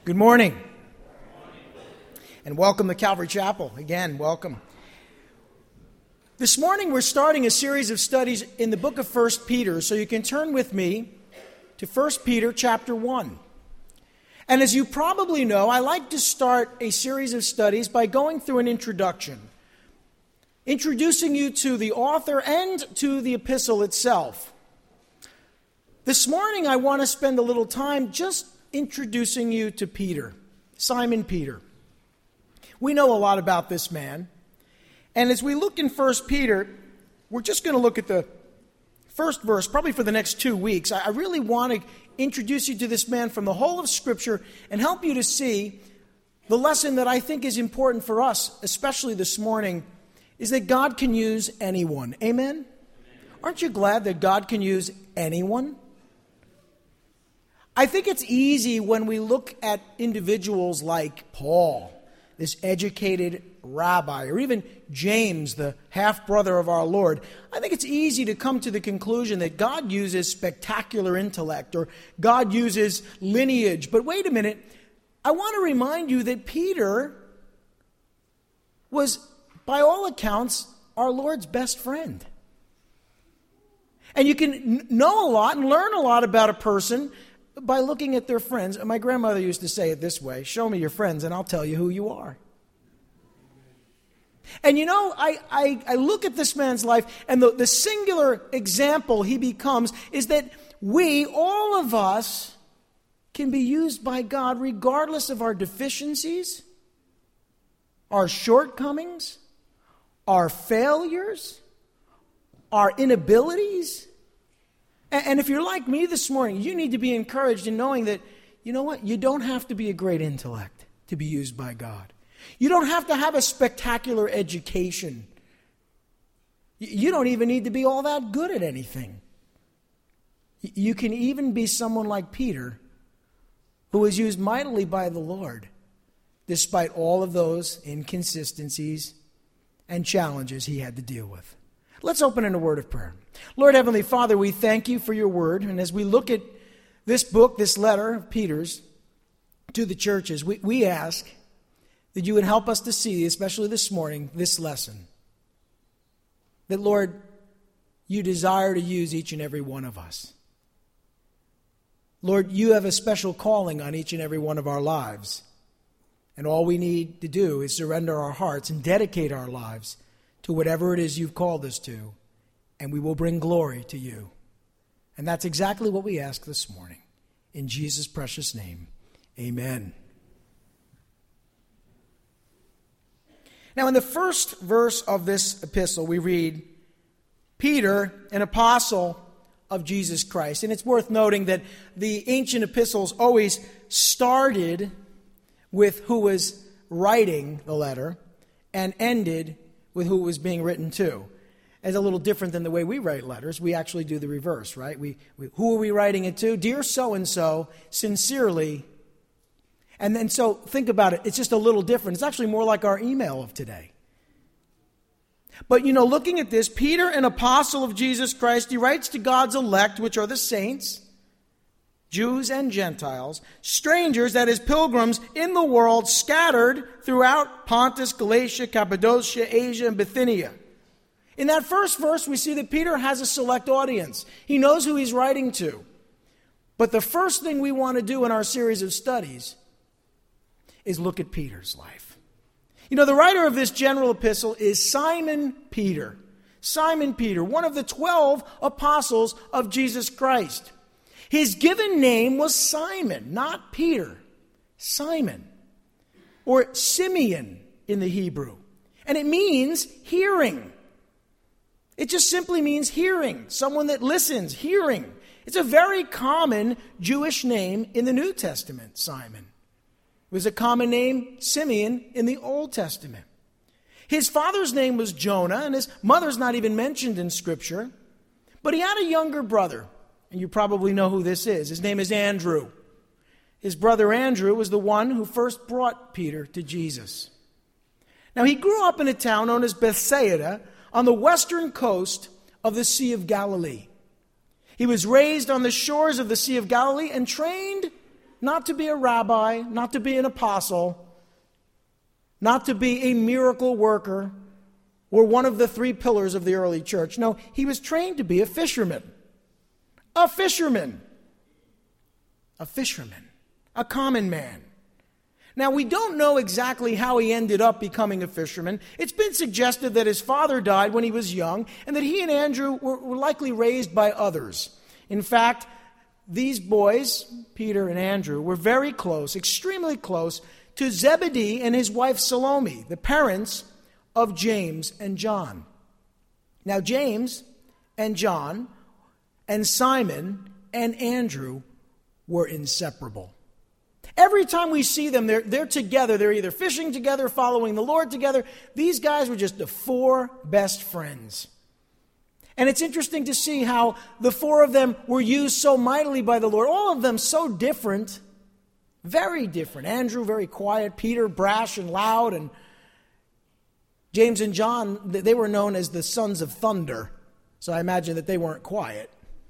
Good morning. And welcome to Calvary Chapel. Again, welcome. This morning we're starting a series of studies in the book of 1 Peter, so you can turn with me to 1 Peter chapter 1. And as you probably know, I like to start a series of studies by going through an introduction, introducing you to the author and to the epistle itself. This morning I want to spend a little time just introducing you to Peter, Simon Peter. We know a lot about this man. And as we look in 1 Peter, we're just going to look at the first verse, probably for the next 2 weeks. I really want to introduce you to this man from the whole of Scripture and help you to see the lesson that I think is important for us, especially this morning, is that God can use anyone. Amen? Aren't you glad that God can use anyone? I think it's easy when we look at individuals like Paul, this educated rabbi, or even James, the half-brother of our Lord. I think it's easy to come to the conclusion that God uses spectacular intellect or God uses lineage. But wait a minute, I want to remind you that Peter was, by all accounts, our Lord's best friend. And you can know a lot and learn a lot about a person by looking at their friends. My grandmother used to say it this way: show me your friends and I'll tell you who you are. And you know, I look at this man's life, and the singular example he becomes is that we, all of us, can be used by God regardless of our deficiencies, our shortcomings, our failures, our inabilities. And if you're like me this morning, you need to be encouraged in knowing that, you know what, you don't have to be a great intellect to be used by God. You don't have to have a spectacular education. You don't even need to be all that good at anything. You can even be someone like Peter, who was used mightily by the Lord, despite all of those inconsistencies and challenges he had to deal with. Let's open in a word of prayer. Lord Heavenly Father, we thank you for your word. And as we look at this book, this letter of Peter's to the churches, we ask that you would help us to see, especially this morning, this lesson. That, Lord, you desire to use each and every one of us. Lord, you have a special calling on each and every one of our lives. And all we need to do is surrender our hearts and dedicate our lives to whatever it is you've called us to, and we will bring glory to you. And that's exactly what we ask this morning. In Jesus' precious name, amen. Now, in the first verse of this epistle, we read, Peter, an apostle of Jesus Christ. And it's worth noting that the ancient epistles always started with who was writing the letter and ended with who it was being written to. It's a little different than the way we write letters. We actually do the reverse, right? Who are we writing it to? Dear so-and-so, sincerely. And then so think about it. It's just a little different. It's actually more like our email of today. But, you know, looking at this, Peter, an apostle of Jesus Christ, he writes to God's elect, which are the saints, Jews and Gentiles, strangers, that is, pilgrims in the world, scattered throughout Pontus, Galatia, Cappadocia, Asia, and Bithynia. In that first verse, we see that Peter has a select audience. He knows who he's writing to. But the first thing we want to do in our series of studies is look at Peter's life. You know, the writer of this general epistle is Simon Peter. Simon Peter, one of the 12 apostles of Jesus Christ. His given name was Simon, not Peter. Simon, or Simeon in the Hebrew. And it means hearing. It just simply means hearing. Someone that listens, hearing. It's a very common Jewish name in the New Testament, Simon. It was a common name, Simeon, in the Old Testament. His father's name was Jonah, and his mother's not even mentioned in Scripture. But he had a younger brother. And you probably know who this is. His name is Andrew. His brother Andrew was the one who first brought Peter to Jesus. Now, he grew up in a town known as Bethsaida on the western coast of the Sea of Galilee. He was raised on the shores of the Sea of Galilee and trained not to be a rabbi, not to be an apostle, not to be a miracle worker, or one of the three pillars of the early church. No, he was trained to be a fisherman. A fisherman. A fisherman. A common man. Now, we don't know exactly how he ended up becoming a fisherman. It's been suggested that his father died when he was young and that he and Andrew were likely raised by others. In fact, these boys, Peter and Andrew, were very close, extremely close, to Zebedee and his wife Salome, the parents of James and John. Now, James and John and Simon and Andrew were inseparable. Every time we see them, they're together. They're either fishing together, following the Lord together. These guys were just the four best friends. And it's interesting to see how the four of them were used so mightily by the Lord. All of them so different, very different. Andrew, very quiet. Peter, brash and loud. And James and John, they were known as the sons of thunder. So I imagine that they weren't quiet.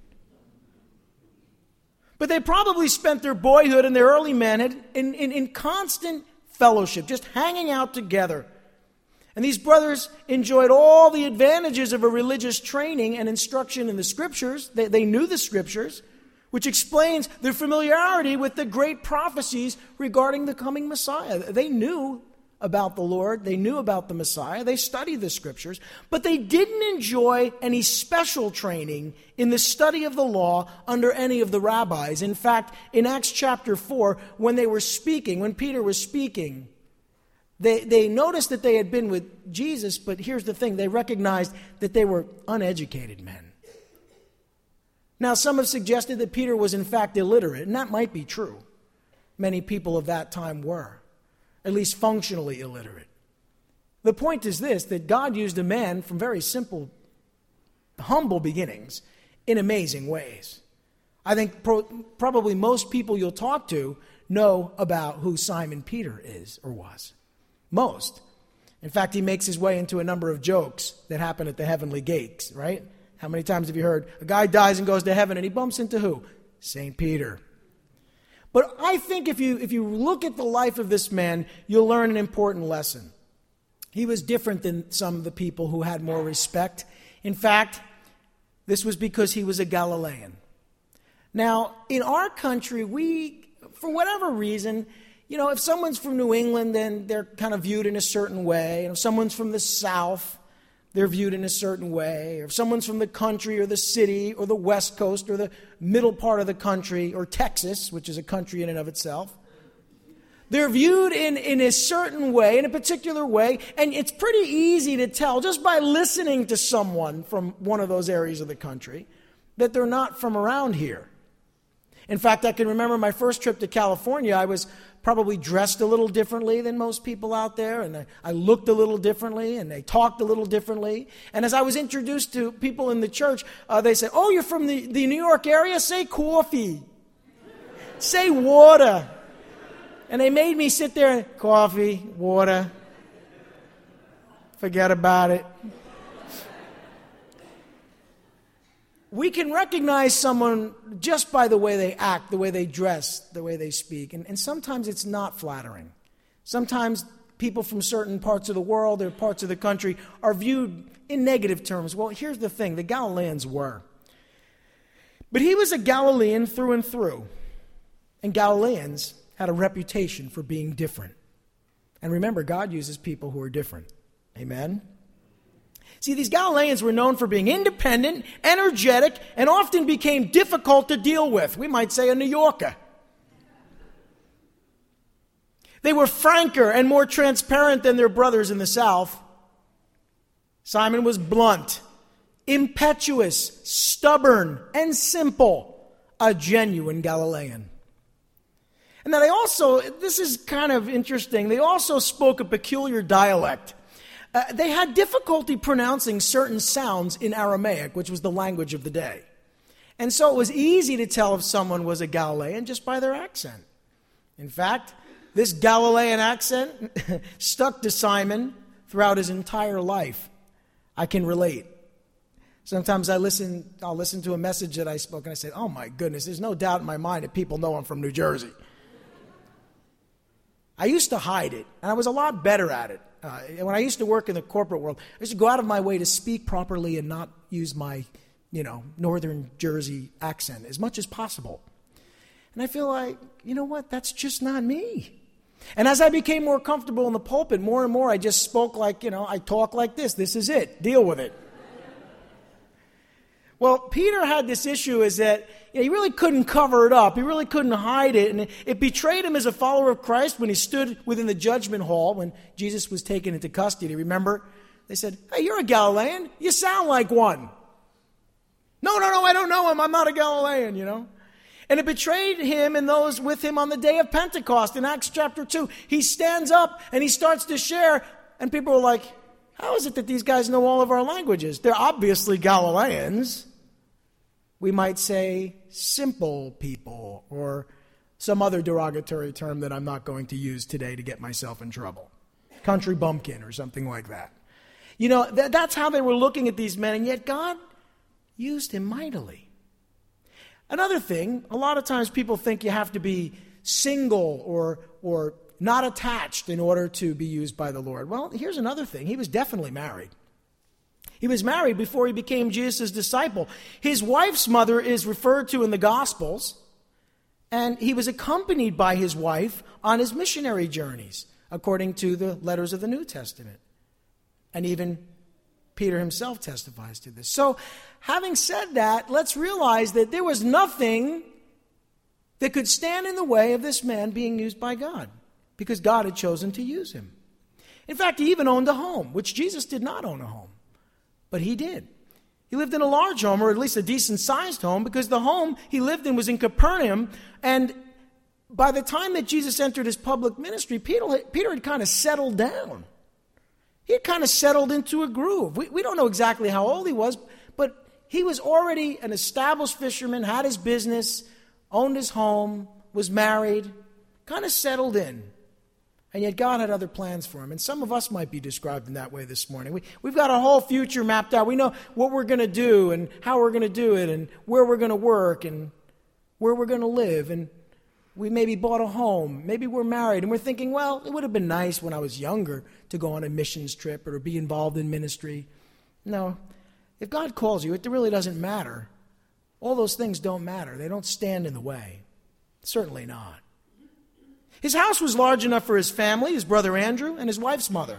But they probably spent their boyhood and their early manhood in constant fellowship, just hanging out together. And these brothers enjoyed all the advantages of a religious training and instruction in the Scriptures. They knew the Scriptures, which explains their familiarity with the great prophecies regarding the coming Messiah. They knew about the Lord. They knew about the Messiah. They studied the Scriptures. But they didn't enjoy any special training in the study of the law under any of the rabbis. In fact, in Acts chapter 4, when Peter was speaking, they noticed that they had been with Jesus, but here's the thing, they recognized that they were uneducated men. Now, some have suggested that Peter was in fact illiterate, and that might be true. Many people of that time were, at least functionally illiterate. The point is this, that God used a man from very simple, humble beginnings in amazing ways. I think probably most people you'll talk to know about who Simon Peter is or was. Most. In fact, he makes his way into a number of jokes that happen at the heavenly gates, right? How many times have you heard a guy dies and goes to heaven and he bumps into who? St. Peter. But I think if you look at the life of this man, you'll learn an important lesson. He was different than some of the people who had more respect. In fact, this was because he was a Galilean. Now, in our country, we, for whatever reason, if someone's from New England, then they're kind of viewed in a certain way. And if someone's from the South, they're viewed in a certain way. Or if someone's from the country or the city or the West Coast or the middle part of the country or Texas, which is a country in and of itself, they're viewed in a certain way, in a particular way. And it's pretty easy to tell just by listening to someone from one of those areas of the country that they're not from around here. In fact, I can remember my first trip to California. I was probably dressed a little differently than most people out there, and I looked a little differently, and they talked a little differently. And as I was introduced to people in the church, they said, "Oh, you're from the New York area? Say coffee. Say water." And they made me sit there and coffee, water. Forget about it. We can recognize someone just by the way they act, the way they dress, the way they speak. And sometimes it's not flattering. Sometimes people from certain parts of the world or parts of the country are viewed in negative terms. Well, here's the thing. The Galileans were. But he was a Galilean through and through. And Galileans had a reputation for being different. And remember, God uses people who are different. Amen? See, these Galileans were known for being independent, energetic, and often became difficult to deal with. We might say a New Yorker. They were franker and more transparent than their brothers in the South. Simon was blunt, impetuous, stubborn, and simple, a genuine Galilean. And then this is kind of interesting, they also spoke a peculiar dialect. They had difficulty pronouncing certain sounds in Aramaic, which was the language of the day. And so it was easy to tell if someone was a Galilean just by their accent. In fact, this Galilean accent stuck to Simon throughout his entire life. I can relate. Sometimes I'll listen to a message that I spoke and I say, "Oh my goodness, there's no doubt in my mind that people know I'm from New Jersey." I used to hide it, and I was a lot better at it. When I used to work in the corporate world, I used to go out of my way to speak properly and not use my, northern Jersey accent as much as possible. And I feel like, you know what, that's just not me. And as I became more comfortable in the pulpit, more and more I just spoke like, I talk like this. This is it. Deal with it. Well, Peter had this issue is that he really couldn't cover it up. He really couldn't hide it. And it betrayed him as a follower of Christ when he stood within the judgment hall when Jesus was taken into custody. Remember? They said, "Hey, you're a Galilean. You sound like one." No, I don't know him. I'm not a Galilean, And it betrayed him and those with him on the day of Pentecost. In Acts chapter 2, he stands up and he starts to share. And people are like, how is it that these guys know all of our languages? They're obviously Galileans. We might say simple people or some other derogatory term that I'm not going to use today to get myself in trouble. Country bumpkin or something like that. That's how they were looking at these men, and yet God used him mightily. Another thing, a lot of times people think you have to be single or not attached in order to be used by the Lord. Well, here's another thing. He was definitely married. He was married before he became Jesus' disciple. His wife's mother is referred to in the Gospels, and he was accompanied by his wife on his missionary journeys, according to the letters of the New Testament. And even Peter himself testifies to this. So, having said that, let's realize that there was nothing that could stand in the way of this man being used by God, because God had chosen to use him. In fact, he even owned a home, which Jesus did not own a home. But he did. He lived in a large home, or at least a decent-sized home, because the home he lived in was in Capernaum. And by the time that Jesus entered his public ministry, Peter had kind of settled down. He had kind of settled into a groove. We don't know exactly how old he was, but he was already an established fisherman, had his business, owned his home, was married, kind of settled in. And yet God had other plans for him. And some of us might be described in that way this morning. We've got our whole future mapped out. We know what we're going to do and how we're going to do it and where we're going to work and where we're going to live. And we maybe bought a home. Maybe we're married. And we're thinking, well, it would have been nice when I was younger to go on a missions trip or to be involved in ministry. No. If God calls you, it really doesn't matter. All those things don't matter. They don't stand in the way. Certainly not. His house was large enough for his family, his brother Andrew, and his wife's mother.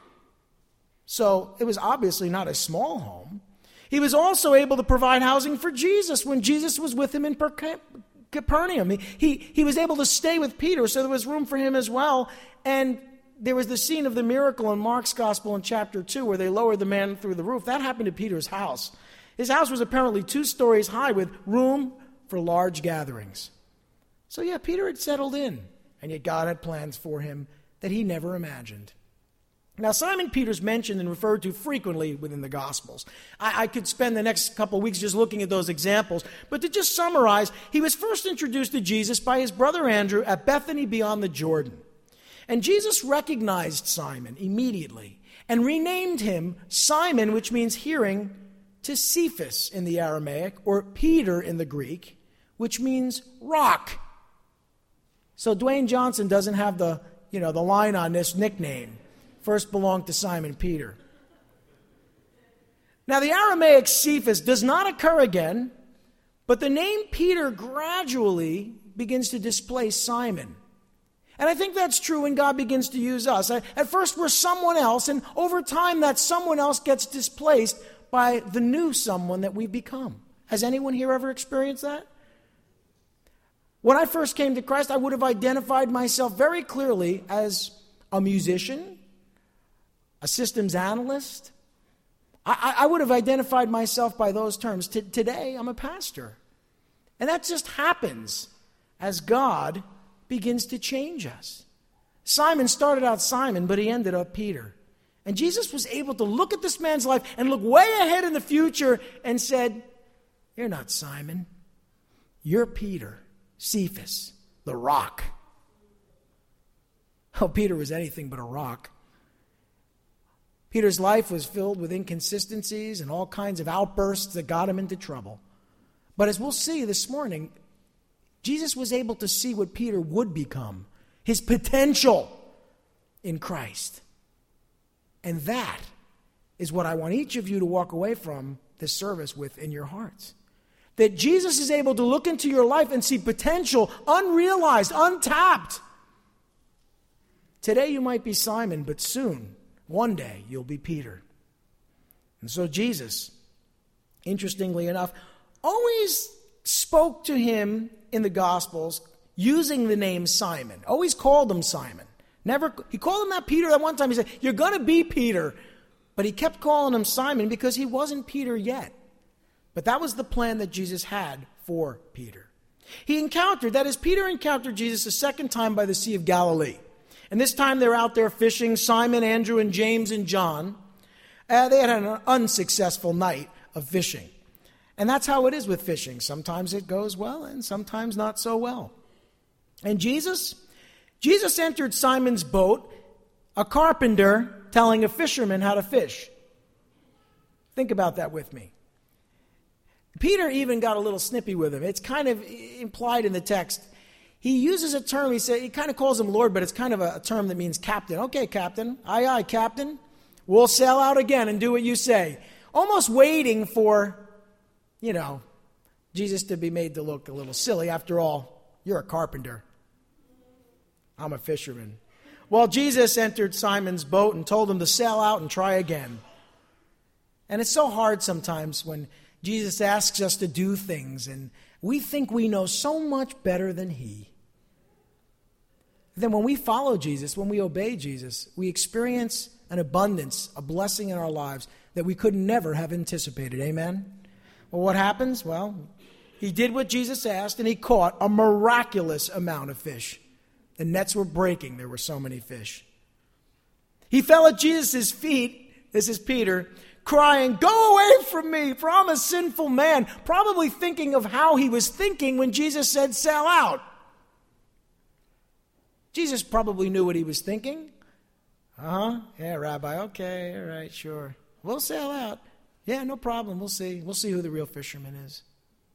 So it was obviously not a small home. He was also able to provide housing for Jesus when Jesus was with him in Capernaum. He was able to stay with Peter, so there was room for him as well. And there was the scene of the miracle in Mark's Gospel in chapter 2 where they lowered the man through the roof. That happened to Peter's house. His house was apparently 2 stories high with room for large gatherings. So yeah, Peter had settled in. And yet God had plans for him that he never imagined. Now, Simon Peter's mentioned and referred to frequently within the Gospels. I could spend the next couple of weeks just looking at those examples. But to just summarize, he was first introduced to Jesus by his brother Andrew at Bethany beyond the Jordan. And Jesus recognized Simon immediately and renamed him Simon, which means hearing, to Cephas in the Aramaic, or Peter in the Greek, which means rock. So Dwayne Johnson doesn't have the line on this nickname. First belonged to Simon Peter. Now the Aramaic Cephas does not occur again, but the name Peter gradually begins to displace Simon. And I think that's true when God begins to use us. At first we're someone else, and over time that someone else gets displaced by the new someone that we've become. Has anyone here ever experienced that? When I first came to Christ, I would have identified myself very clearly as a musician, a systems analyst. I would have identified myself by those terms. Today, I'm a pastor. And that just happens as God begins to change us. Simon started out Simon, but he ended up Peter. And Jesus was able to look at this man's life and look way ahead in the future and said, "You're not Simon. You're Peter. Cephas, the rock." Oh, Peter was anything but a rock. Peter's life was filled with inconsistencies and all kinds of outbursts that got him into trouble. But as we'll see this morning, Jesus was able to see what Peter would become his potential in Christ. And that is what I want each of you to walk away from this service with in your hearts. That Jesus is able to look into your life and see potential unrealized, untapped. Today you might be Simon, but soon, one day, you'll be Peter. And so Jesus, interestingly enough, always spoke to him in the Gospels using the name Simon. Always called him Simon. He called him that Peter that one time. He said, "You're going to be Peter." But he kept calling him Simon because he wasn't Peter yet. But that was the plan that Jesus had for Peter. Peter encountered Jesus a second time by the Sea of Galilee. And this time they're out there fishing, Simon, Andrew, and James, and John. They had an unsuccessful night of fishing. And that's how it is with fishing. Sometimes it goes well and sometimes not so well. And Jesus entered Simon's boat, a carpenter telling a fisherman how to fish. Think about that with me. Peter even got a little snippy with him. It's kind of implied in the text. He uses a term, he kind of calls him Lord, but it's kind of a term that means captain. Okay, captain. Aye, aye, captain. We'll sail out again and do what you say. Almost waiting for, Jesus to be made to look a little silly. After all, you're a carpenter. I'm a fisherman. Well, Jesus entered Simon's boat and told him to sail out and try again. And it's so hard sometimes when Jesus asks us to do things and we think we know so much better than he. Then when we follow Jesus, when we obey Jesus, we experience an abundance, a blessing in our lives that we could never have anticipated. Amen? Well, what happens? Well, he did what Jesus asked and he caught a miraculous amount of fish. The nets were breaking. There were so many fish. He fell at Jesus' feet, this is Peter, crying, "Go away from me, for I'm a sinful man," probably thinking of how he was thinking when Jesus said, "Sail out." Jesus probably knew what he was thinking. Yeah, Rabbi, okay, all right, sure. We'll sail out. Yeah, no problem, we'll see. We'll see who the real fisherman is.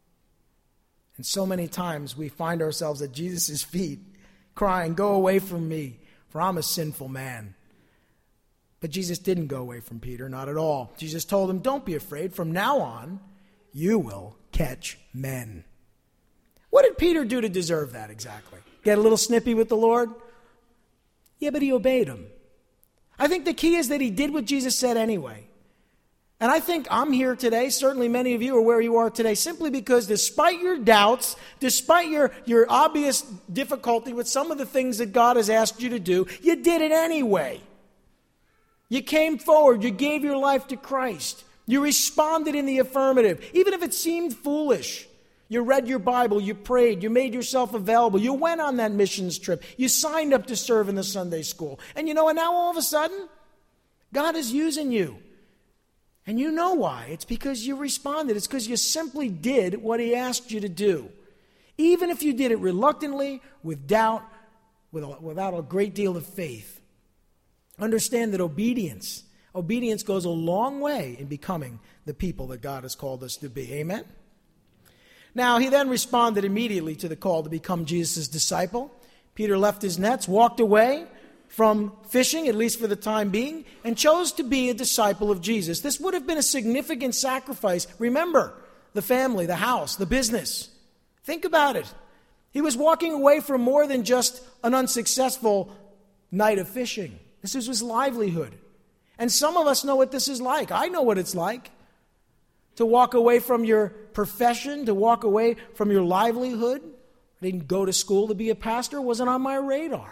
And so many times we find ourselves at Jesus' feet, crying, "Go away from me, for I'm a sinful man." But Jesus didn't go away from Peter, not at all. Jesus told him, "Don't be afraid. From now on, you will catch men." What did Peter do to deserve that exactly? Get a little snippy with the Lord? Yeah, but he obeyed him. I think the key is that he did what Jesus said anyway. And I think I'm here today, certainly many of you are where you are today, simply because despite your doubts, despite your obvious difficulty with some of the things that God has asked you to do, you did it anyway. You came forward. You gave your life to Christ. You responded in the affirmative, even if it seemed foolish. You read your Bible. You prayed. You made yourself available. You went on that missions trip. You signed up to serve in the Sunday school. And and now all of a sudden, God is using you. And you know why. It's because you responded. It's because you simply did what he asked you to do. Even if you did it reluctantly, with doubt, without a great deal of faith. Understand that obedience goes a long way in becoming the people that God has called us to be. Amen? Now, he then responded immediately to the call to become Jesus' disciple. Peter left his nets, walked away from fishing, at least for the time being, and chose to be a disciple of Jesus. This would have been a significant sacrifice. Remember, the family, the house, the business. Think about it. He was walking away from more than just an unsuccessful night of fishing. This is his livelihood. And some of us know what this is like. I know what it's like. To walk away from your profession, to walk away from your livelihood. I didn't go to school to be a pastor. It wasn't on my radar.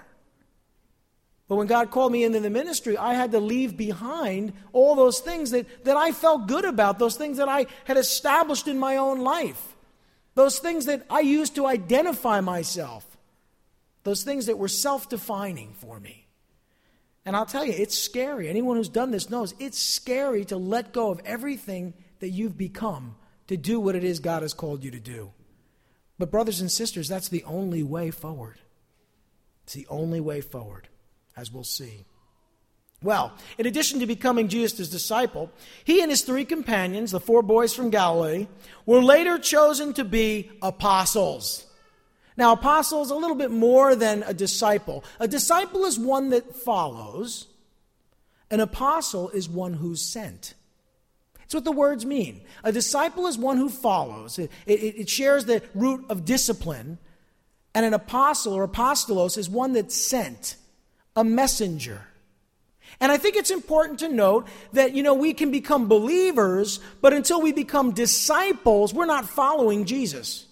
But when God called me into the ministry, I had to leave behind all those things that I felt good about, those things that I had established in my own life, those things that I used to identify myself, those things that were self-defining for me. And I'll tell you, it's scary. Anyone who's done this knows it's scary to let go of everything that you've become to do what it is God has called you to do. But brothers and sisters, that's the only way forward. It's the only way forward, as we'll see. Well, in addition to becoming Jesus' disciple, he and his 3 companions, the 4 boys from Galilee, were later chosen to be apostles. Now, apostle is a little bit more than a disciple. A disciple is one that follows. An apostle is one who's sent. That's what the words mean. A disciple is one who follows. It shares the root of discipline. And an apostle or apostolos is one that's sent, a messenger. And I think it's important to note that, we can become believers, but until we become disciples, we're not following Jesus.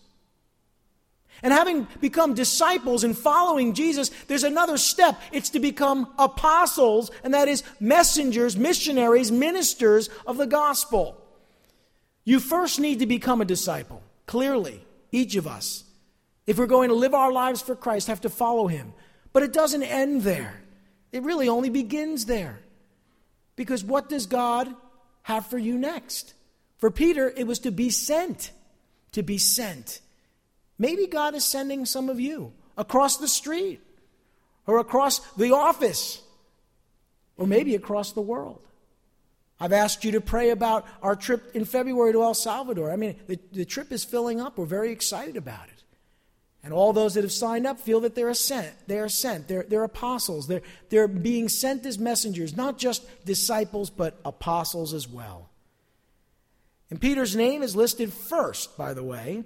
And having become disciples and following Jesus, there's another step. It's to become apostles, and that is messengers, missionaries, ministers of the gospel. You first need to become a disciple. Clearly, each of us, if we're going to live our lives for Christ, have to follow him. But it doesn't end there. It really only begins there. Because what does God have for you next? For Peter, it was to be sent. To be sent. Maybe God is sending some of you across the street, or across the office, or maybe across the world. I've asked you to pray about our trip in February to El Salvador. I mean, the trip is filling up. We're very excited about it. And all those that have signed up feel that they're sent. They are sent. They're apostles. They're being sent as messengers, not just disciples, but apostles as well. And Peter's name is listed first, by the way.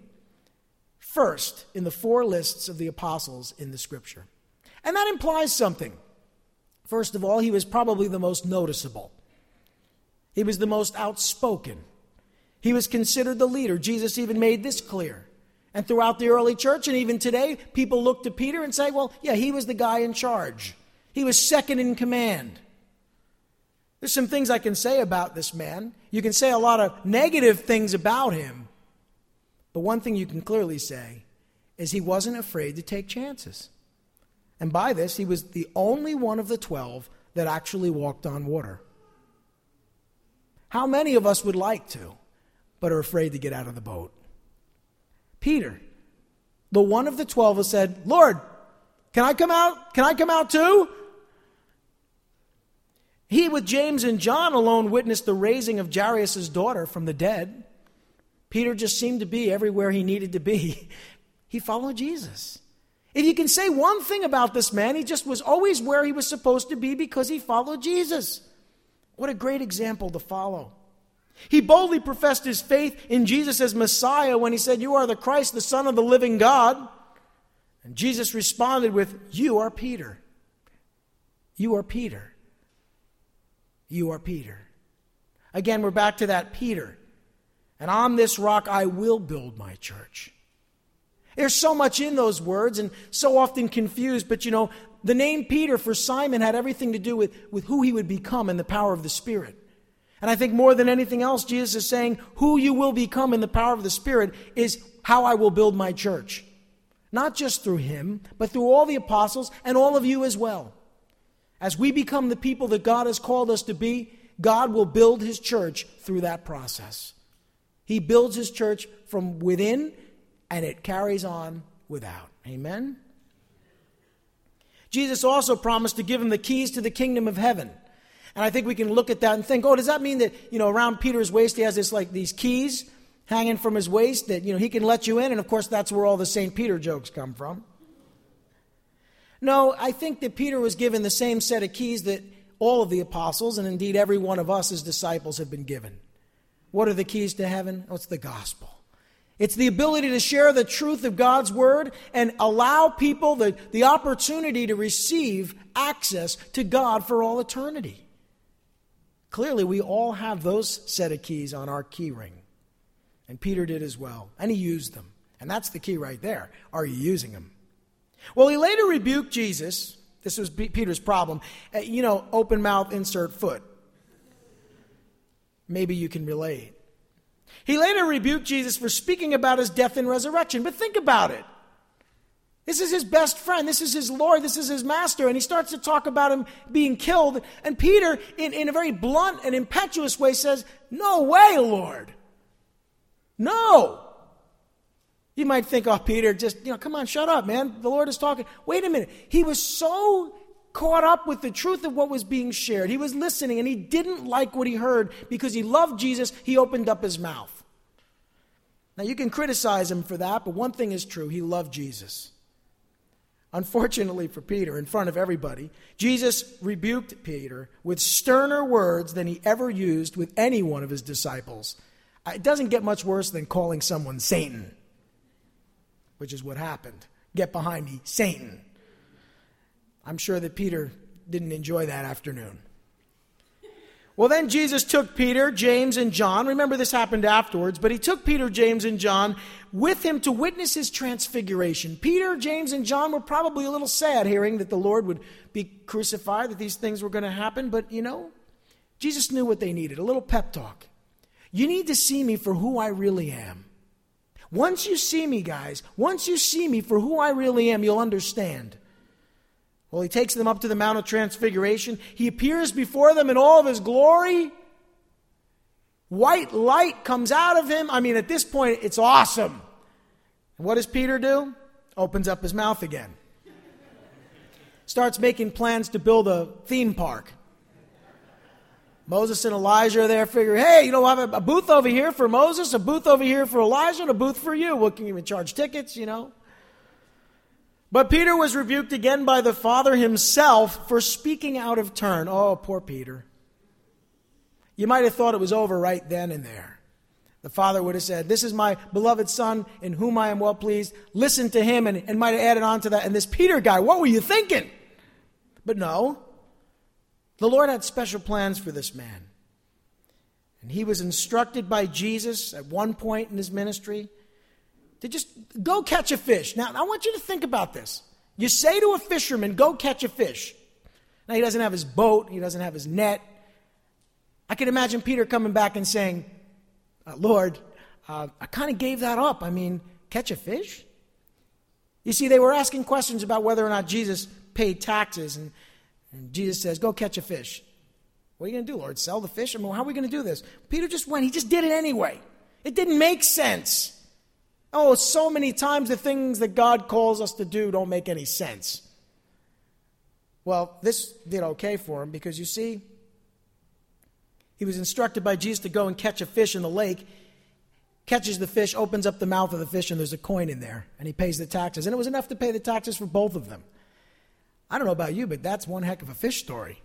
First in the 4 lists of the apostles in the Scripture. And that implies something. First of all, he was probably the most noticeable. He was the most outspoken. He was considered the leader. Jesus even made this clear. And throughout the early church, and even today, people look to Peter and say, well, yeah, he was the guy in charge. He was second in command. There's some things I can say about this man. You can say a lot of negative things about him. But one thing you can clearly say is he wasn't afraid to take chances. And by this, he was the only one of the 12 that actually walked on water. How many of us would like to, but are afraid to get out of the boat? Peter, the one of the 12 who said, Lord, can I come out? Can I come out too? He, with James and John, alone witnessed the raising of Jairus' daughter from the dead. Peter just seemed to be everywhere he needed to be. He followed Jesus. If you can say one thing about this man, he just was always where he was supposed to be because he followed Jesus. What a great example to follow. He boldly professed his faith in Jesus as Messiah when he said, you are the Christ, the Son of the living God. And Jesus responded with, you are Peter. You are Peter. You are Peter. Again, we're back to that Peter. And on this rock I will build my church. There's so much in those words and so often confused, but the name Peter for Simon had everything to do with who he would become in the power of the Spirit. And I think more than anything else, Jesus is saying, who you will become in the power of the Spirit is how I will build my church. Not just through him, but through all the apostles and all of you as well. As we become the people that God has called us to be, God will build his church through that process. He builds his church from within, and it carries on without. Amen? Jesus also promised to give him the keys to the kingdom of heaven. And I think we can look at that and think, does that mean that, around Peter's waist he has these keys hanging from his waist that, he can let you in? And of course, that's where all the St. Peter jokes come from. No, I think that Peter was given the same set of keys that all of the apostles, and indeed every one of us as disciples, have been given. What are the keys to heaven? It's the gospel. It's the ability to share the truth of God's word and allow people the opportunity to receive access to God for all eternity. Clearly, we all have those set of keys on our key ring. And Peter did as well. And he used them. And that's the key right there. Are you using them? Well, he later rebuked Jesus. This was Peter's problem. Open mouth, insert foot. Maybe you can relate. He later rebuked Jesus for speaking about his death and resurrection. But think about it. This is his best friend. This is his Lord. This is his master. And he starts to talk about him being killed. And Peter, in a very blunt and impetuous way, says, no way, Lord. No. You might think, Peter, just, come on, shut up, man. The Lord is talking. Wait a minute. He was so caught up with the truth of what was being shared. He was listening, and he didn't like what he heard because he loved Jesus. He opened up his mouth. Now, you can criticize him for that, but one thing is true. He loved Jesus. Unfortunately for Peter, in front of everybody, Jesus rebuked Peter with sterner words than he ever used with any one of his disciples. It doesn't get much worse than calling someone Satan, which is what happened. Get behind me, Satan. I'm sure that Peter didn't enjoy that afternoon. Well, then Jesus took Peter, James, and John. Remember, this happened afterwards, but he took Peter, James, and John with him to witness his transfiguration. Peter, James, and John were probably a little sad hearing that the Lord would be crucified, that these things were going to happen. But, Jesus knew what they needed, a little pep talk. You need to see me for who I really am. Once you see me, guys, once you see me for who I really am, you'll understand. Well, he takes them up to the Mount of Transfiguration. He appears before them in all of his glory. White light comes out of him. I mean, at this point, it's awesome. And what does Peter do? Opens up his mouth again. Starts making plans to build a theme park. Moses and Elijah are there figuring, hey, we'll have a booth over here for Moses, a booth over here for Elijah, and a booth for you. We can even charge tickets, But Peter was rebuked again by the Father himself for speaking out of turn. Oh, poor Peter. You might have thought it was over right then and there. The Father would have said, this is my beloved Son in whom I am well pleased. Listen to him, and might have added on to that. And this Peter guy, what were you thinking? But no. The Lord had special plans for this man. And he was instructed by Jesus at one point in his ministry to just go catch a fish. Now, I want you to think about this. You say to a fisherman, go catch a fish. Now, he doesn't have his boat. He doesn't have his net. I can imagine Peter coming back and saying, Lord, I kind of gave that up. I mean, catch a fish? You see, they were asking questions about whether or not Jesus paid taxes. And Jesus says, go catch a fish. What are you going to do, Lord? Sell the fish? I mean, how are we going to do this? Peter just went. He just did it anyway. It didn't make sense. Oh, so many times the things that God calls us to do don't make any sense. Well, this did okay for him because, you see, he was instructed by Jesus to go and catch a fish in the lake, catches the fish, opens up the mouth of the fish, and there's a coin in there, and he pays the taxes. And it was enough to pay the taxes for both of them. I don't know about you, but that's one heck of a fish story.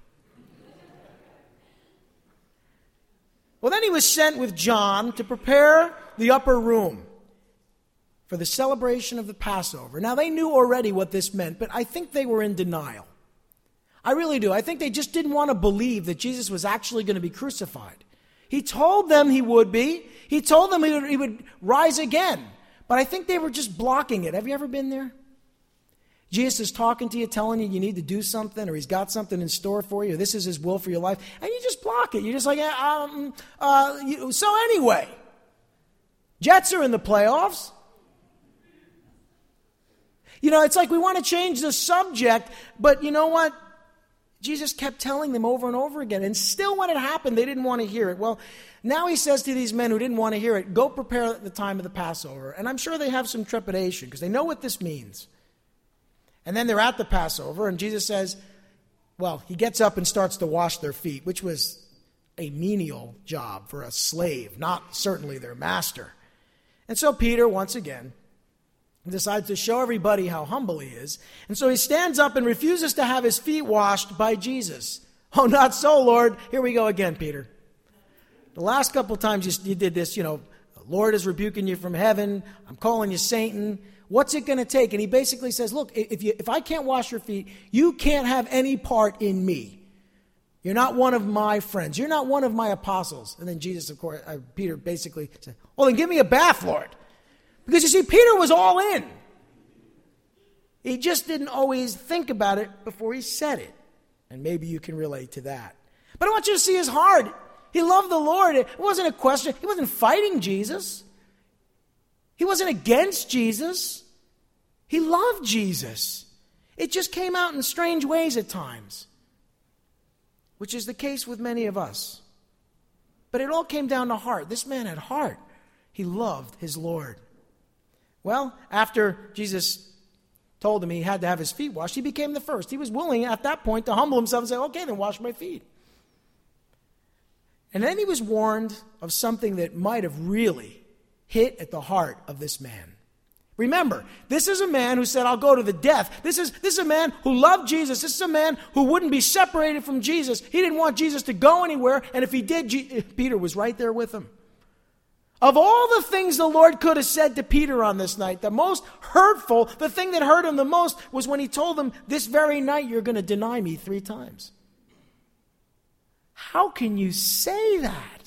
Well, then he was sent with John to prepare the upper room for the celebration of the Passover. Now, they knew already what this meant, but I think they were in denial. I really do. I think they just didn't want to believe that Jesus was actually going to be crucified. He told them he would be. He told them he would rise again. But I think they were just blocking it. Have you ever been there? Jesus is talking to you, telling you need to do something, or he's got something in store for you, or this is his will for your life, and you just block it. You're just like, so anyway, Jets are in the playoffs. It's like we want to change the subject, but you know what? Jesus kept telling them over and over again, and still when it happened, they didn't want to hear it. Well, now he says to these men who didn't want to hear it, go prepare the time of the Passover. And I'm sure they have some trepidation because they know what this means. And then they're at the Passover, and Jesus says, well, he gets up and starts to wash their feet, which was a menial job for a slave, not certainly their master. And so Peter, once again, decides to show everybody how humble he is. And so he stands up and refuses to have his feet washed by Jesus. Oh, not so, Lord. Here we go again, Peter. The last couple times you did this, the Lord is rebuking you from heaven. I'm calling you Satan. What's it going to take? And he basically says, look, if I can't wash your feet, you can't have any part in me. You're not one of my friends. You're not one of my apostles. And then Jesus, of course, Peter basically said, well, then give me a bath, Lord. Because you see, Peter was all in. He just didn't always think about it before he said it. And maybe you can relate to that. But I want you to see his heart. He loved the Lord. It wasn't a question. He wasn't fighting Jesus. He wasn't against Jesus. He loved Jesus. It just came out in strange ways at times, which is the case with many of us. But it all came down to heart. This man had heart. He loved his Lord. Well, after Jesus told him he had to have his feet washed, he became the first. He was willing at that point to humble himself and say, okay, then wash my feet. And then he was warned of something that might have really hit at the heart of this man. Remember, this is a man who said, I'll go to the death. This is a man who loved Jesus. This is a man who wouldn't be separated from Jesus. He didn't want Jesus to go anywhere, and if he did, Peter was right there with him. Of all the things the Lord could have said to Peter on this night, the most hurtful, the thing that hurt him the most, was when he told him, this very night you're going to deny me 3 times. How can you say that?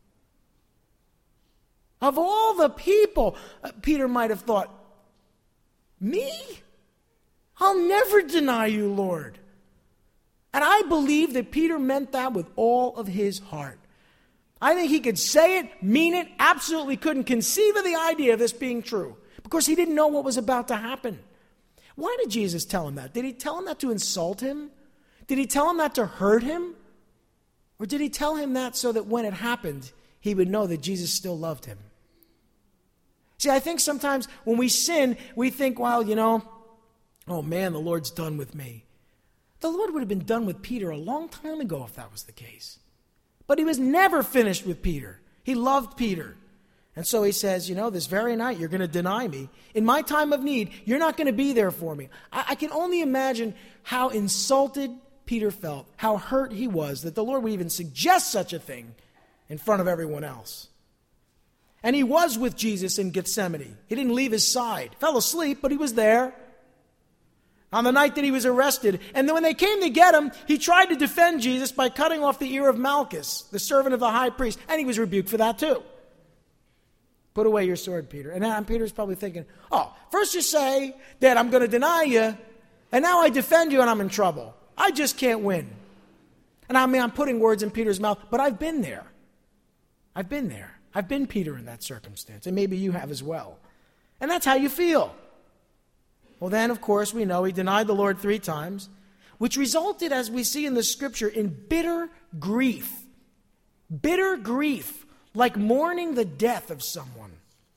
Of all the people, Peter might have thought, me? I'll never deny you, Lord. And I believe that Peter meant that with all of his heart. I think he could say it, mean it, absolutely couldn't conceive of the idea of this being true because he didn't know what was about to happen. Why did Jesus tell him that? Did he tell him that to insult him? Did he tell him that to hurt him? Or did he tell him that so that when it happened, he would know that Jesus still loved him? See, I think sometimes when we sin, we think, well, oh man, the Lord's done with me. The Lord would have been done with Peter a long time ago if that was the case. But he was never finished with Peter. He loved Peter. And so he says, this very night you're going to deny me. In my time of need, you're not going to be there for me. I can only imagine how insulted Peter felt, how hurt he was that the Lord would even suggest such a thing in front of everyone else. And he was with Jesus in Gethsemane. He didn't leave his side. Fell asleep, but he was there on the night that he was arrested. And then when they came to get him, he tried to defend Jesus by cutting off the ear of Malchus, the servant of the high priest. And he was rebuked for that too. Put away your sword, Peter. And Peter's probably thinking, first you say that I'm going to deny you, and now I defend you and I'm in trouble. I just can't win. And I'm putting words in Peter's mouth, but I've been there. I've been there. I've been Peter in that circumstance, and maybe you have as well. And that's how you feel. Well, then, of course, we know he denied the Lord 3 times, which resulted, as we see in the scripture, in bitter grief. Bitter grief, like mourning the death of someone.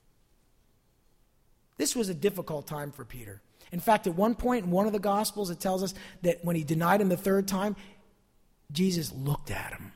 This was a difficult time for Peter. In fact, at one point in one of the Gospels, it tells us that when he denied him the 3rd time, Jesus looked at him.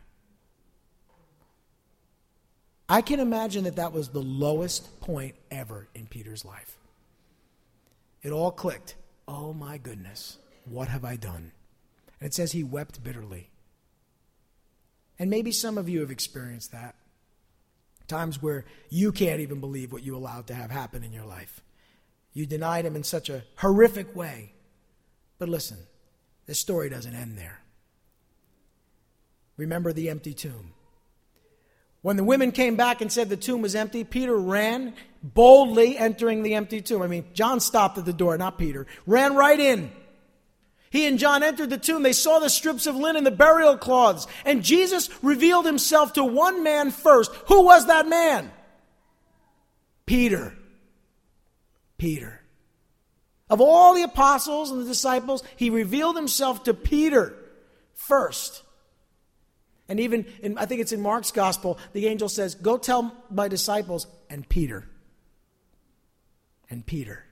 I can imagine that was the lowest point ever in Peter's life. It all clicked. Oh my goodness, what have I done? And it says he wept bitterly. And maybe some of you have experienced that. Times where you can't even believe what you allowed to have happen in your life. You denied him in such a horrific way. But listen, this story doesn't end there. Remember the empty tomb. When the women came back and said the tomb was empty, Peter ran, boldly entering the empty tomb. John stopped at the door, not Peter. Ran right in. He and John entered the tomb. They saw the strips of linen, the burial cloths. And Jesus revealed himself to one man first. Who was that man? Peter. Peter. Of all the apostles and the disciples, he revealed himself to Peter first. And even, I think it's in Mark's gospel, the angel says, go tell my disciples, and Peter. And Peter.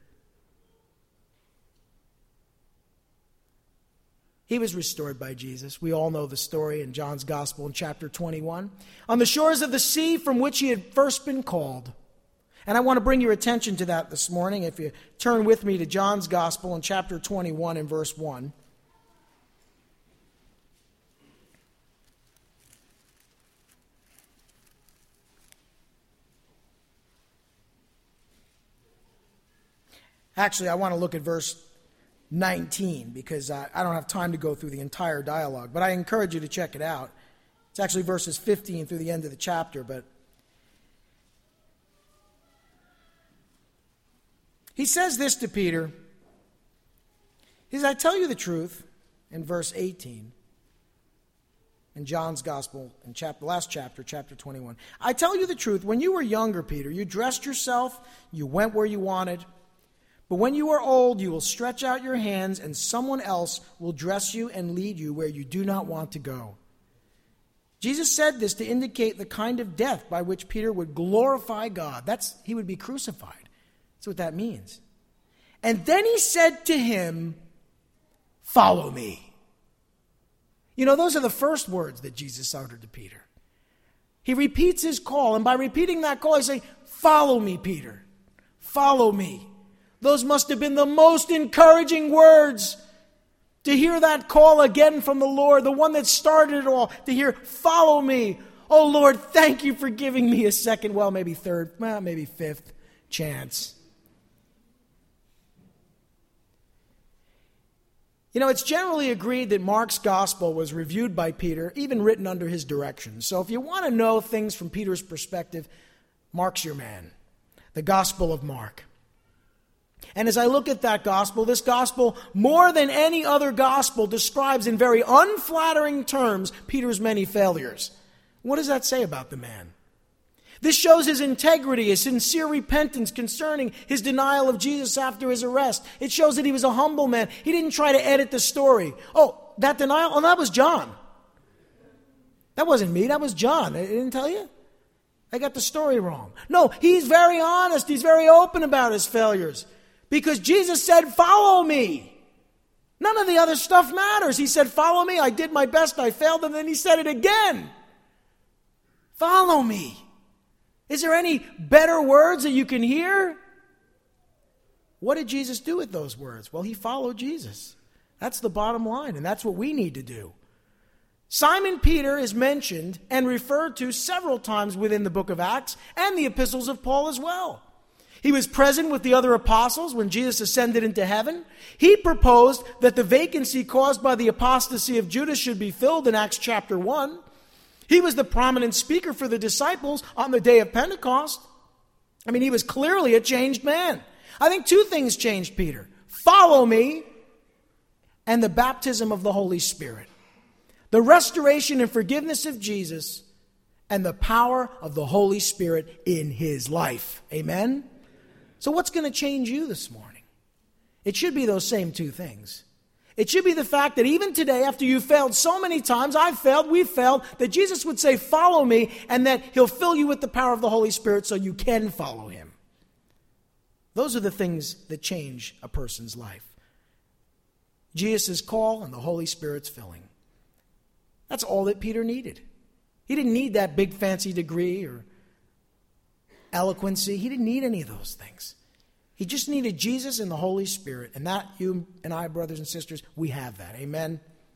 He was restored by Jesus. We all know the story in John's gospel in chapter 21. On the shores of the sea from which he had first been called. And I want to bring your attention to that this morning. If you turn with me to John's gospel in chapter 21 and verse 1. Actually, I want to look at verse 19 because I don't have time to go through the entire dialogue, but I encourage you to check it out. It's actually verses 15 through the end of the chapter, but he says this to Peter. He says, I tell you the truth, in verse 18, in John's gospel, in last chapter, chapter 21. I tell you the truth, when you were younger, Peter, you dressed yourself, you went where you wanted. But when you are old, you will stretch out your hands, and someone else will dress you and lead you where you do not want to go. Jesus said this to indicate the kind of death by which Peter would glorify God. He would be crucified. That's what that means. And then he said to him, follow me. Those are the first words that Jesus uttered to Peter. He repeats his call, and by repeating that call, he says, "Follow me, Peter. Follow me." Those must have been the most encouraging words. To hear that call again from the Lord, the one that started it all, to hear, "Follow me." Oh Lord, thank you for giving me a second, well, maybe third, well, maybe fifth chance. You know, it's generally agreed that Mark's gospel was reviewed by Peter, even written under his direction. So if you want to know things from Peter's perspective, Mark's your man. The Gospel of Mark. And as I look at that gospel, this gospel, more than any other gospel, describes in very unflattering terms Peter's many failures. What does that say about the man? This shows his integrity, his sincere repentance concerning his denial of Jesus after his arrest. It shows that he was a humble man. He didn't try to edit the story. Oh, that denial? Oh, that was John. That wasn't me. That was John. I didn't tell you? I got the story wrong. No, he's very honest. He's very open about his failures. Because Jesus said, "Follow me." None of the other stuff matters. He said, "Follow me." I did my best. I failed. And then he said it again. Follow me. Is there any better words that you can hear? What did Jesus do with those words? Well, he followed Jesus. That's the bottom line, and that's what we need to do. Simon Peter is mentioned and referred to several times within the book of Acts and the epistles of Paul as well. He was present with the other apostles when Jesus ascended into heaven. He proposed that the vacancy caused by the apostasy of Judas should be filled in Acts chapter 1. He was the prominent speaker for the disciples on the day of Pentecost. I mean, he was clearly a changed man. I think two things changed Peter. Follow me, and the baptism of the Holy Spirit. The restoration and forgiveness of Jesus and the power of the Holy Spirit in his life. Amen? So what's going to change you this morning? It should be those same two things. It should be the fact that even today, after you've failed so many times, I've failed, we've failed, that Jesus would say, "Follow me," and that he'll fill you with the power of the Holy Spirit so you can follow him. Those are the things that change a person's life. Jesus' call and the Holy Spirit's filling. That's all that Peter needed. He didn't need that big fancy degree or eloquency. He didn't need any of those things. He just needed Jesus and the Holy Spirit. And that, you and I, brothers and sisters, we have that. Amen?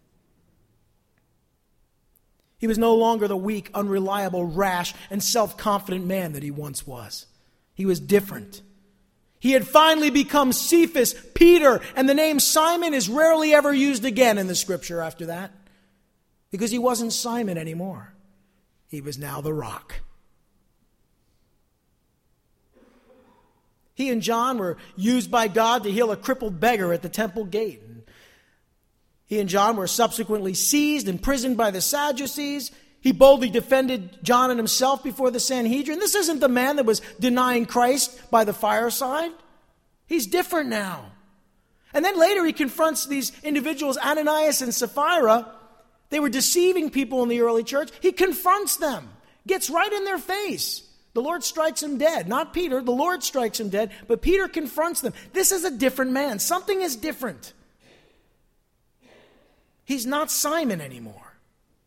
He was no longer the weak, unreliable, rash, and self-confident man that he once was. He was different. He had finally become Cephas, Peter, and the name Simon is rarely ever used again in the scripture after that. Because he wasn't Simon anymore. He was now the Rock. He and John were used by God to heal a crippled beggar at the temple gate. He and John were subsequently seized, imprisoned by the Sadducees. He boldly defended John and himself before the Sanhedrin. This isn't the man that was denying Christ by the fireside. He's different now. And then later he confronts these individuals, Ananias and Sapphira. They were deceiving people in the early church. He confronts them, gets right in their face. The Lord strikes him dead. Not Peter. The Lord strikes him dead. But Peter confronts them. This is a different man. Something is different. He's not Simon anymore.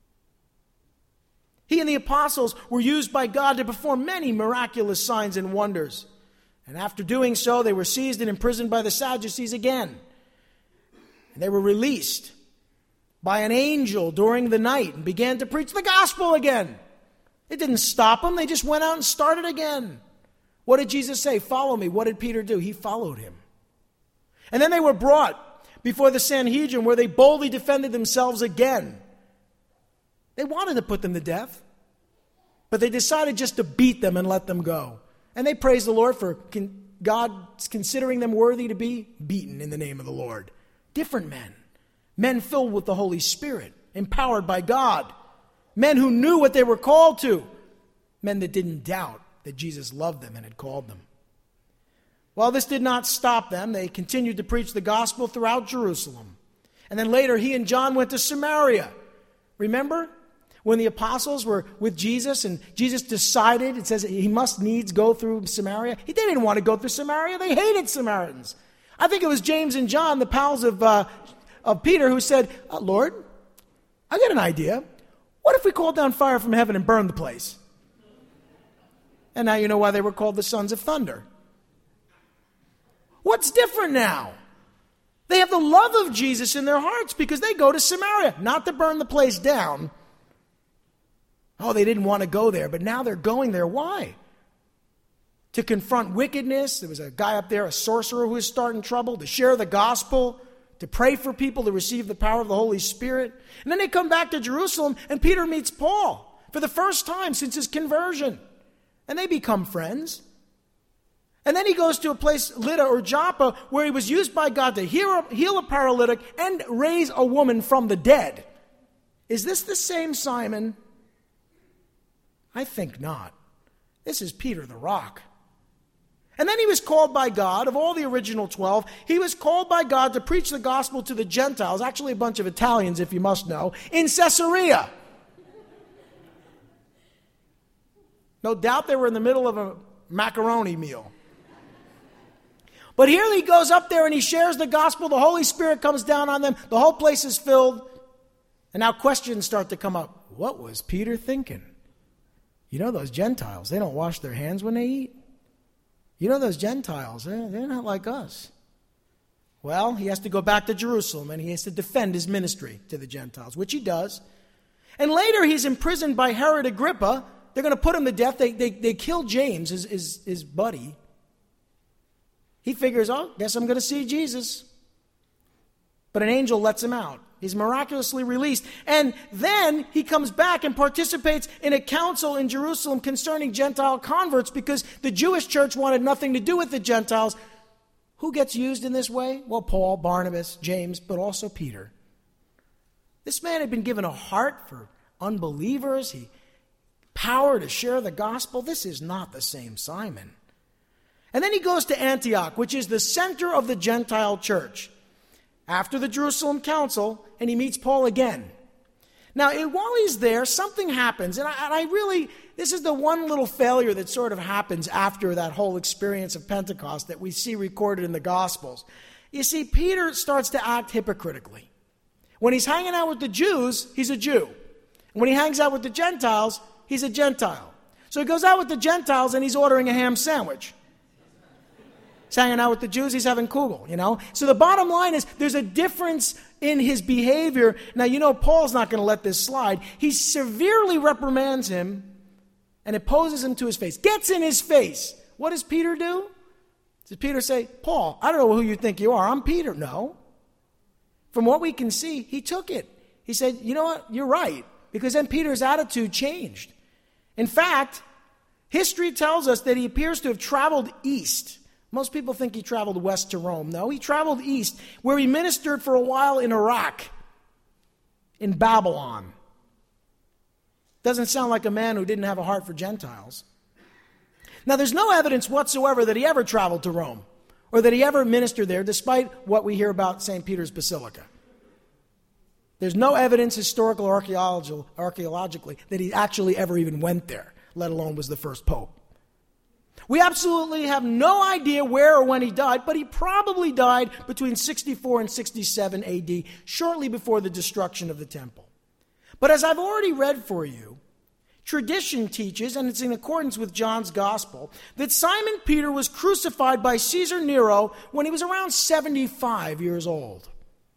He and the apostles were used by God to perform many miraculous signs and wonders. And after doing so, they were seized and imprisoned by the Sadducees again. And they were released by an angel during the night and began to preach the gospel again. It didn't stop them. They just went out and started again. What did Jesus say? "Follow me." What did Peter do? He followed him. And then they were brought before the Sanhedrin where they boldly defended themselves again. They wanted to put them to death, but they decided just to beat them and let them go. And they praised the Lord for God considering them worthy to be beaten in the name of the Lord. Different men. Men filled with the Holy Spirit, empowered by God. Men who knew what they were called to. Men that didn't doubt that Jesus loved them and had called them. Well, this did not stop them. They continued to preach the gospel throughout Jerusalem. And then later, he and John went to Samaria. Remember? When the apostles were with Jesus and Jesus decided, it says he must needs go through Samaria. They didn't want to go through Samaria. They hated Samaritans. I think it was James and John, the pals of Peter, who said, "Lord, I got an idea. What if we called down fire from heaven and burned the place?" And now you know why they were called the sons of thunder. What's different now? They have the love of Jesus in their hearts because they go to Samaria, not to burn the place down. Oh, they didn't want to go there, but now they're going there. Why? To confront wickedness. There was a guy up there, a sorcerer who was starting trouble, to share the gospel, to pray for people to receive the power of the Holy Spirit. And then they come back to Jerusalem, and Peter meets Paul for the first time since his conversion. And they become friends. And then he goes to a place, Lydda or Joppa, where he was used by God to heal a paralytic and raise a woman from the dead. Is this the same Simon? I think not. This is Peter the Rock. And then he was called by God, of all the original 12, he was called by God to preach the gospel to the Gentiles, actually a bunch of Italians, if you must know, in Caesarea. No doubt they were in the middle of a macaroni meal. But here he goes up there and he shares the gospel. The Holy Spirit comes down on them. The whole place is filled. And now questions start to come up. What was Peter thinking? You know those Gentiles, they don't wash their hands when they eat. You know those Gentiles, they're not like us. Well, he has to go back to Jerusalem and he has to defend his ministry to the Gentiles, which he does. And later he's imprisoned by Herod Agrippa. They're going to put him to death. They kill James, his buddy. He figures, guess I'm going to see Jesus. But an angel lets him out. He's miraculously released. And then he comes back and participates in a council in Jerusalem concerning Gentile converts because the Jewish church wanted nothing to do with the Gentiles. Who gets used in this way? Well, Paul, Barnabas, James, but also Peter. This man had been given a heart for unbelievers. Power to share the gospel. This is not the same Simon. And then he goes to Antioch, which is the center of the Gentile church, after the Jerusalem Council, and he meets Paul again. Now, while he's there, something happens, and I really, this is the one little failure that sort of happens after that whole experience of Pentecost that we see recorded in the Gospels. You see, Peter starts to act hypocritically. When he's hanging out with the Jews, he's a Jew. And when he hangs out with the Gentiles, he's a Gentile. So he goes out with the Gentiles and he's ordering a ham sandwich. He's hanging out with the Jews, he's having kugel, you know. So the bottom line is there's a difference in his behavior. Now, you know, Paul's not going to let this slide. He severely reprimands him and opposes him to his face. Gets in his face. What does Peter do? Does Peter say, Paul, I don't know who you think you are. I'm Peter. No. From what we can see, he took it. He said, you know what? You're right. Because then Peter's attitude changed. In fact, history tells us that he appears to have traveled east. Most people think he traveled west to Rome. No, he traveled east, where he ministered for a while in Iraq, in Babylon. Doesn't sound like a man who didn't have a heart for Gentiles. Now, there's no evidence whatsoever that he ever traveled to Rome, or that he ever ministered there, despite what we hear about St. Peter's Basilica. There's no evidence, historical or archaeologically, that he actually ever even went there, let alone was the first pope. We absolutely have no idea where or when he died, but he probably died between 64 and 67 AD, shortly before the destruction of the temple. But as I've already read for you, tradition teaches, and it's in accordance with John's gospel, that Simon Peter was crucified by Caesar Nero when he was around 75 years old.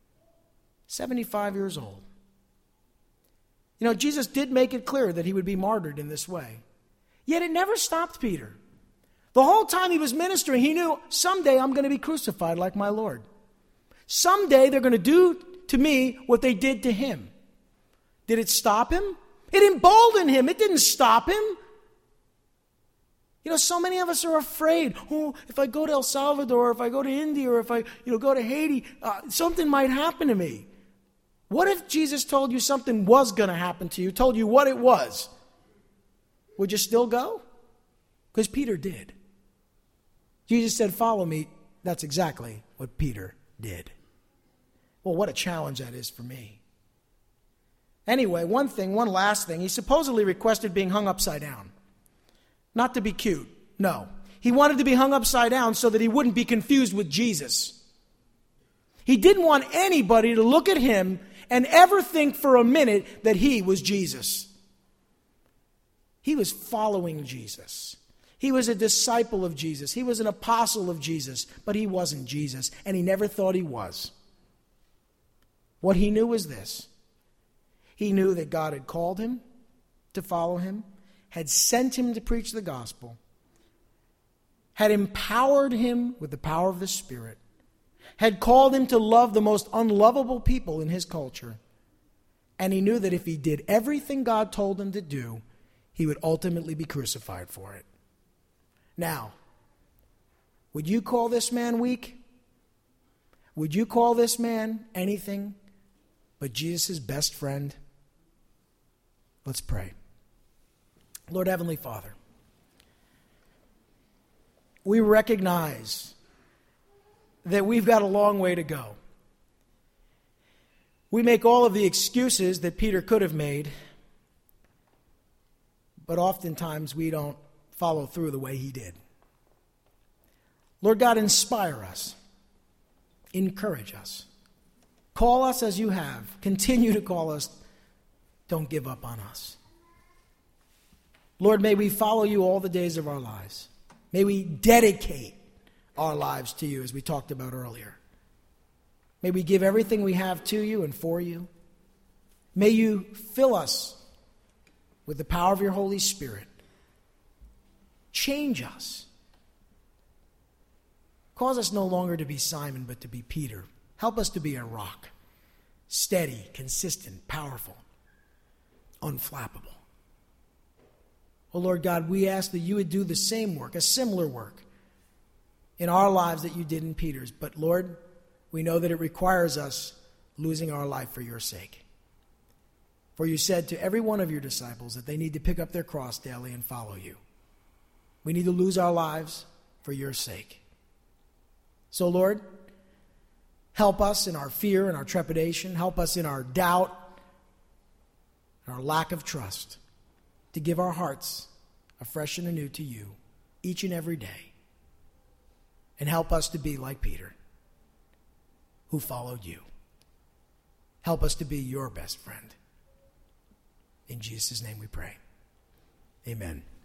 75 years old. You know, Jesus did make it clear that he would be martyred in this way. Yet it never stopped Peter. The whole time he was ministering, he knew, someday I'm going to be crucified like my Lord. Someday they're going to do to me what they did to him. Did it stop him? It emboldened him. It didn't stop him. You know, so many of us are afraid. Oh, if I go to El Salvador, or if I go to India, or if I go to Haiti, something might happen to me. What if Jesus told you something was going to happen to you, told you what it was? Would you still go? Because Peter did. Jesus said, follow me. That's exactly what Peter did. Well, what a challenge that is for me. Anyway, one last thing. He supposedly requested being hung upside down. Not to be cute. No. He wanted to be hung upside down so that he wouldn't be confused with Jesus. He didn't want anybody to look at him and ever think for a minute that he was Jesus. He was following Jesus. He was a disciple of Jesus. He was an apostle of Jesus, but he wasn't Jesus, and he never thought he was. What he knew was this. He knew that God had called him to follow him, had sent him to preach the gospel, had empowered him with the power of the Spirit, had called him to love the most unlovable people in his culture, and he knew that if he did everything God told him to do, he would ultimately be crucified for it. Now, would you call this man weak? Would you call this man anything but Jesus' best friend? Let's pray. Lord Heavenly Father, we recognize that we've got a long way to go. We make all of the excuses that Peter could have made, but oftentimes we don't follow through the way he did. Lord God, inspire us. Encourage us. Call us as you have. Continue to call us. Don't give up on us. Lord, may we follow you all the days of our lives. May we dedicate our lives to you, as we talked about earlier. May we give everything we have to you and for you. May you fill us with the power of your Holy Spirit. Change us. Cause us no longer to be Simon, but to be Peter. Help us to be a rock. Steady, consistent, powerful, unflappable. Oh Lord God, we ask that you would do the same work, a similar work, in our lives that you did in Peter's. But Lord, we know that it requires us losing our life for your sake. For you said to every one of your disciples that they need to pick up their cross daily and follow you. We need to lose our lives for your sake. So Lord, help us in our fear and our trepidation. Help us in our doubt and our lack of trust to give our hearts afresh and anew to you each and every day. And help us to be like Peter, who followed you. Help us to be your best friend. In Jesus' name we pray. Amen.